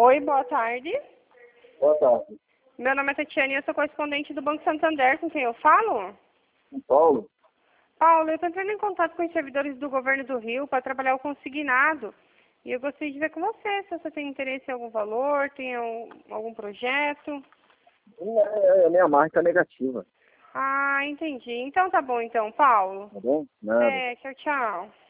Oi, boa tarde. Boa tarde. Meu nome é Tatiane e eu sou correspondente do Banco Santander, com quem eu falo? São Paulo? Paulo, eu estou entrando em contato com os servidores do governo do Rio para trabalhar o consignado. E eu gostaria de ver com você se você tem interesse em algum valor, tem algum projeto. A minha marca é negativa. Ah, entendi. Então tá bom então, Paulo. Tá bom? Nada. Tchau, tchau.